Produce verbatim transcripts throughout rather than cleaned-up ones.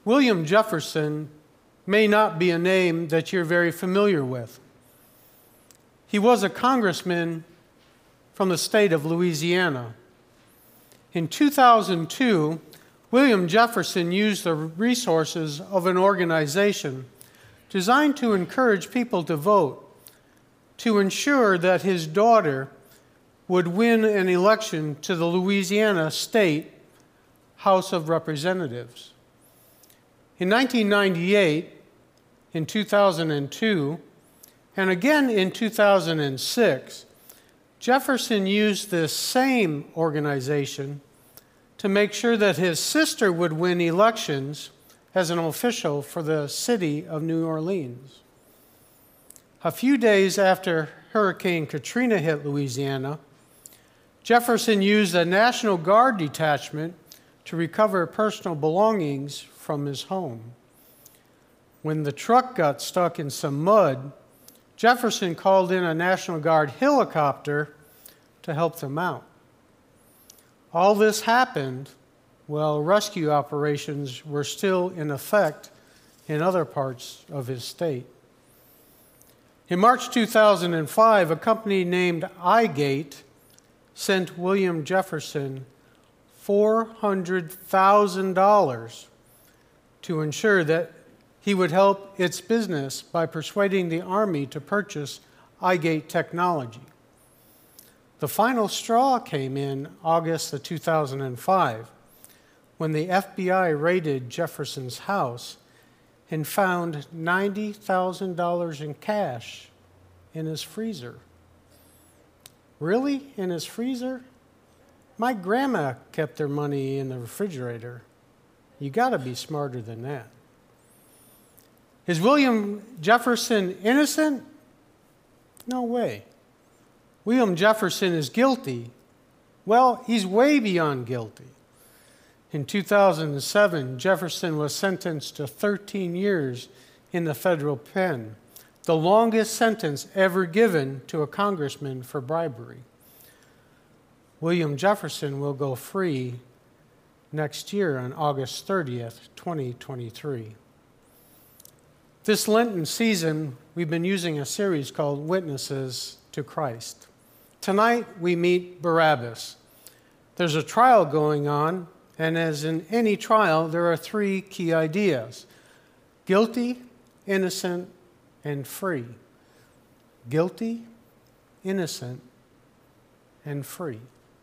William Jefferson may not be a name that you're very familiar with. He was a congressman from the state of Louisiana. In two thousand two, William Jefferson used the resources of an organization designed to encourage people to vote, to ensure that his daughter would win an election to the Louisiana State House of Representatives. In nineteen ninety-eight, in two thousand two, and again in two thousand six, Jefferson used this same organization to make sure that his sister would win elections as an official for the city of New Orleans. A few days after Hurricane Katrina hit Louisiana, Jefferson used a National Guard detachment to recover personal belongings from his home. When the truck got stuck in some mud, Jefferson called in a National Guard helicopter to help them out. All this happened while rescue operations were still in effect in other parts of his state. In March two thousand five, a company named iGate sent William Jefferson four hundred thousand dollars to ensure that he would help its business by persuading the Army to purchase iGate technology. The final straw came in August of two thousand five, when the F B I raided Jefferson's house and found ninety thousand dollars in cash in his freezer. Really? In his freezer? My grandma kept their money in the refrigerator. You got to be smarter than that. Is William Jefferson innocent? No way. William Jefferson is guilty. Well, he's way beyond guilty. In two thousand seven, Jefferson was sentenced to thirteen years in the federal pen, the longest sentence ever given to a congressman for bribery. William Jefferson will go free next year on August thirtieth, twenty twenty-three. This Lenten season, we've been using a series called Witnesses to Christ. Tonight, we meet Barabbas. There's a trial going on, and as in any trial, there are three key ideas: guilty, innocent, and free. Guilty, innocent, and free.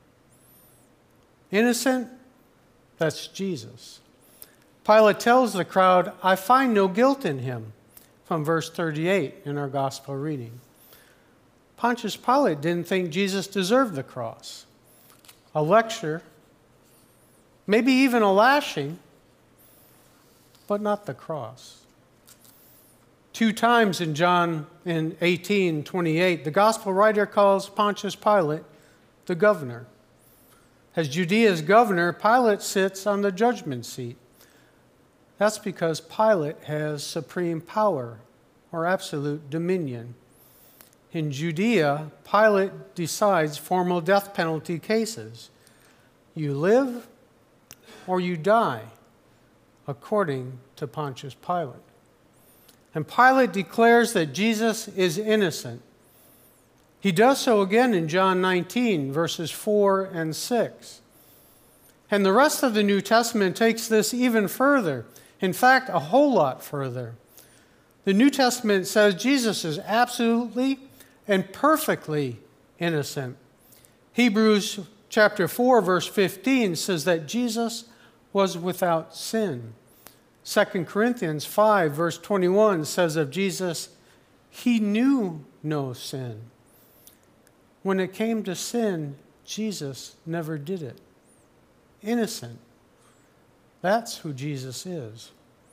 Innocent, that's Jesus. Pilate tells the crowd, "I find no guilt in him," from verse thirty-eight in our gospel reading. Pontius Pilate didn't think Jesus deserved the cross, a lecture, maybe even a lashing, but not the cross. Two times in John in eighteen twenty-eight, the gospel writer calls Pontius Pilate the governor. As Judea's governor, Pilate sits on the judgment seat. That's because Pilate has supreme power or absolute dominion. In Judea, Pilate decides formal death penalty cases. You live or you die, according to Pontius Pilate. And Pilate declares that Jesus is innocent. He does so again in John nineteen, verses four and six. And the rest of the New Testament takes this even further. In fact, a whole lot further. The New Testament says Jesus is absolutely and perfectly innocent. Hebrews chapter four, verse fifteen says that Jesus was without sin. Second Corinthians five, verse twenty-one says of Jesus, he knew no sin. When it came to sin, Jesus never did it. Innocent. That's who Jesus is.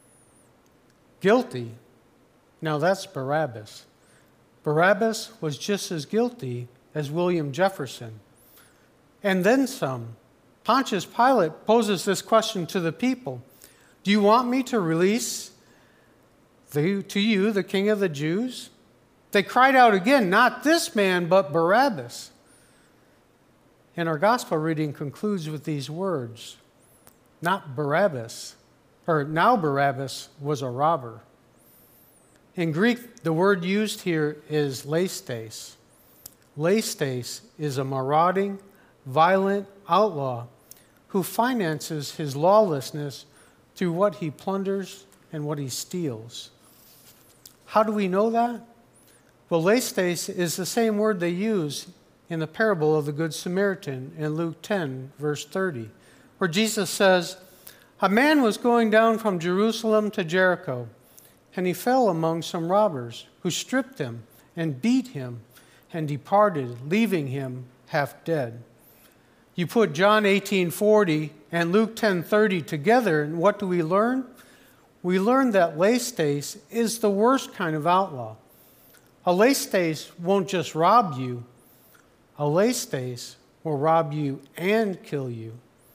Guilty. Now that's Barabbas. Barabbas was just as guilty as William Jefferson. And then some. Pontius Pilate poses this question to the people: do you want me to release the, to you the King of the Jews? They cried out again, not this man, but Barabbas. And our gospel reading concludes with these words: not Barabbas, or now Barabbas was a robber. In Greek, the word used here is leistes. Leistes is a marauding, violent outlaw who finances his lawlessness through what he plunders and what he steals. How do we know that? Well, leistes is the same word they use in the parable of the Good Samaritan in Luke ten, verse thirty, where Jesus says, "A man was going down from Jerusalem to Jericho, and he fell among some robbers, who stripped him and beat him and departed, leaving him half dead." You put John eighteen forty and Luke ten thirty together, and what do we learn? We learn that leistes is the worst kind of outlaw. A leistes won't just rob you. A leistes will rob you and kill you.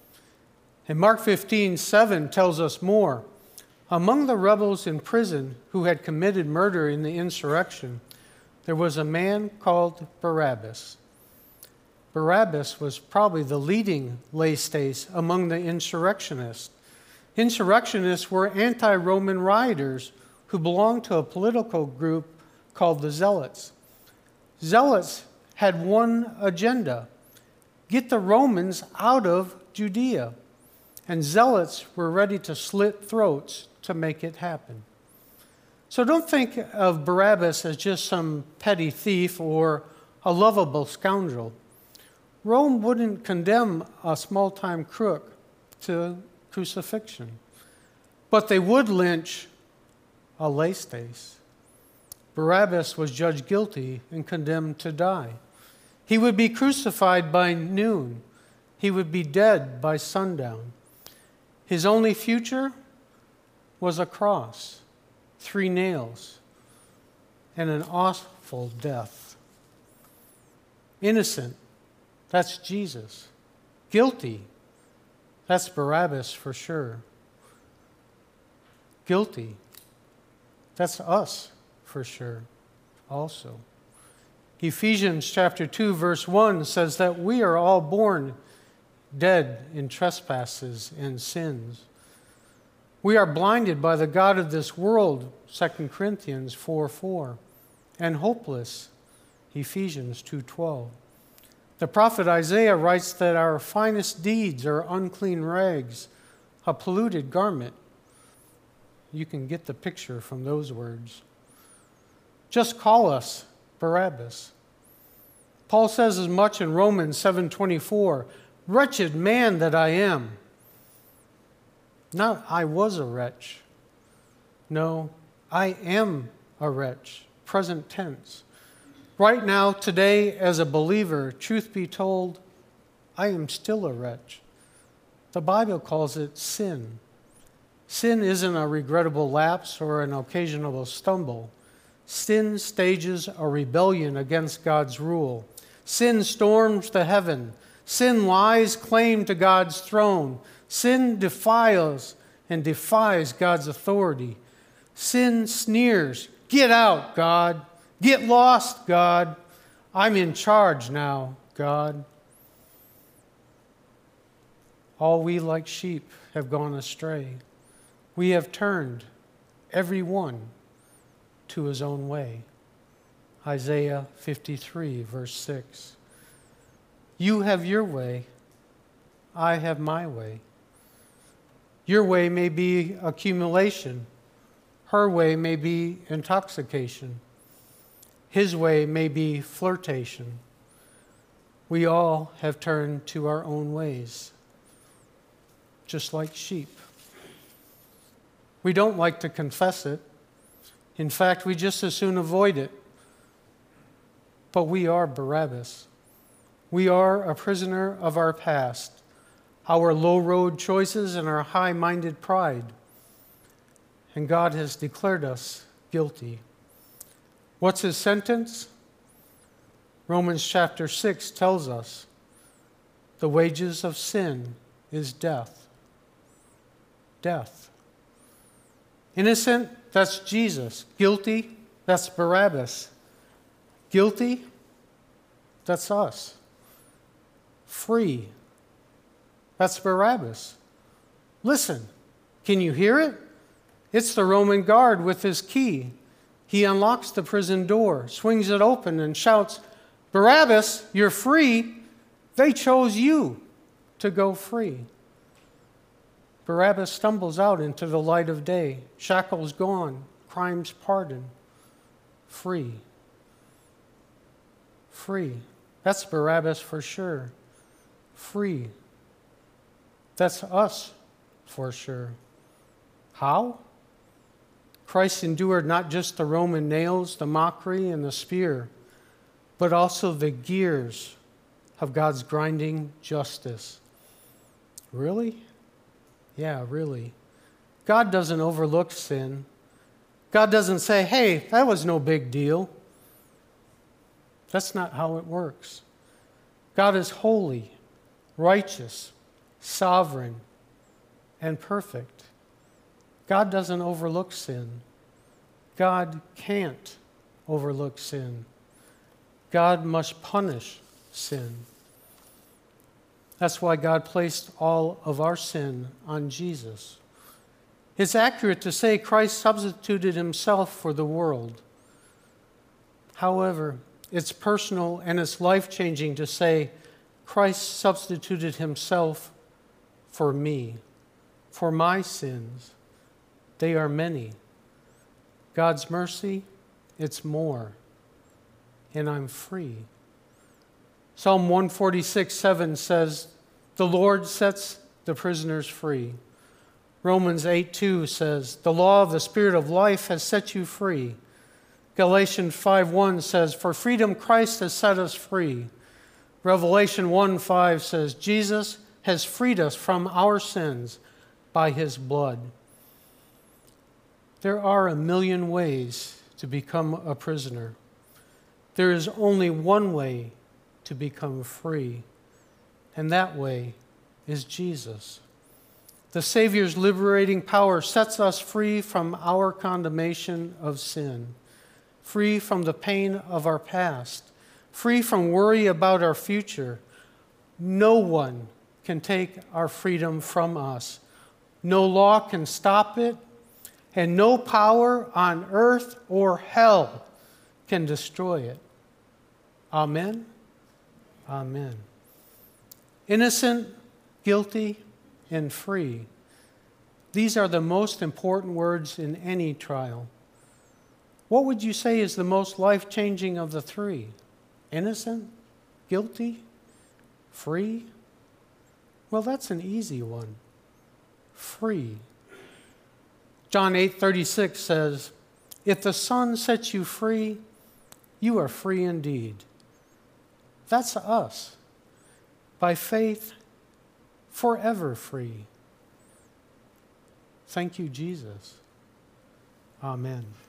And Mark fifteen seven tells us more. Among the rebels in prison who had committed murder in the insurrection, there was a man called Barabbas. Barabbas was probably the leading leistes among the insurrectionists. Insurrectionists were anti-Roman rioters who belonged to a political group called the Zealots. Zealots had one agenda: get the Romans out of Judea. And Zealots were ready to slit throats to make it happen. So don't think of Barabbas as just some petty thief or a lovable scoundrel. Rome wouldn't condemn a small-time crook to crucifixion, but they would lynch a leistes. Barabbas was judged guilty and condemned to die. He would be crucified by noon. He would be dead by sundown. His only future was a cross, three nails, and an awful death. Innocent, that's Jesus. Guilty, that's Barabbas for sure. Guilty, that's us for sure also. Ephesians chapter two, verse one says that we are all born dead in trespasses and sins. We are blinded by the god of this world, Second Corinthians four four, and hopeless, Ephesians two twelve. The prophet Isaiah writes that our finest deeds are unclean rags, a polluted garment. You can get the picture from those words. Just call us Barabbas. Paul says as much in Romans seven twenty-four, "Wretched man that I am." Not I was a wretch. No, I am a wretch, present tense. Right now, today, as a believer, truth be told, I am still a wretch. The Bible calls it sin. Sin isn't a regrettable lapse or an occasional stumble. Sin stages a rebellion against God's rule. Sin storms the heaven. Sin lies claim to God's throne. Sin defiles and defies God's authority. Sin sneers, "Get out, God. Get lost, God. I'm in charge now, God." All we like sheep have gone astray. We have turned, every one, to his own way. Isaiah fifty-three, verse six. You have your way, I have my way. Your way may be accumulation. Her way may be intoxication. His way may be flirtation. We all have turned to our own ways, just like sheep. We don't like to confess it. In fact, we just as soon avoid it. But we are Barabbas. We are a prisoner of our past, our low-road choices and our high-minded pride. And God has declared us guilty. What's his sentence? Romans chapter six tells us, the wages of sin is death. Death. Innocent, that's Jesus. Guilty, that's Barabbas. Guilty, that's us. Free, that's Barabbas. Listen, Can you hear it? It's the Roman guard with his key. He unlocks the prison door, swings it open, and shouts, "Barabbas, you're free. They chose you to go free." Barabbas stumbles out into the light of day, shackles gone, crimes pardoned, free. Free. That's Barabbas for sure. Free. That's us for sure. How? Christ endured not just the Roman nails, the mockery, and the spear, but also the gears of God's grinding justice. Really? Yeah, really. God doesn't overlook sin. God doesn't say, "Hey, that was no big deal." That's not how it works. God is holy, righteous, sovereign, and perfect. God doesn't overlook sin. God can't overlook sin. God must punish sin. That's why God placed all of our sin on Jesus. It's accurate to say Christ substituted himself for the world. However, it's personal and it's life-changing to say Christ substituted himself for me, for my sins. They are many. God's mercy, it's more. And I'm free. Psalm one forty-six, seven says, "The Lord sets the prisoners free." Romans eight, two says, "The law of the Spirit of life has set you free." Galatians five, one says, "For freedom Christ has set us free." Revelation one, five says, "Jesus has freed us from our sins by his blood." There are a million ways to become a prisoner. There is only one way to become free, and that way is Jesus. The Savior's liberating power sets us free from our condemnation of sin, free from the pain of our past, free from worry about our future. No one can take our freedom from us. No law can stop it, and no power on earth or hell can destroy it. Amen? Amen. Innocent, guilty, and free. These are the most important words in any trial. What would you say is the most life-changing of the three? Innocent? Guilty? Free? Well, that's an easy one. Free. John eight thirty-six says, "If the Son sets you free, you are free indeed." That's us. By faith, forever free. Thank you, Jesus. Amen.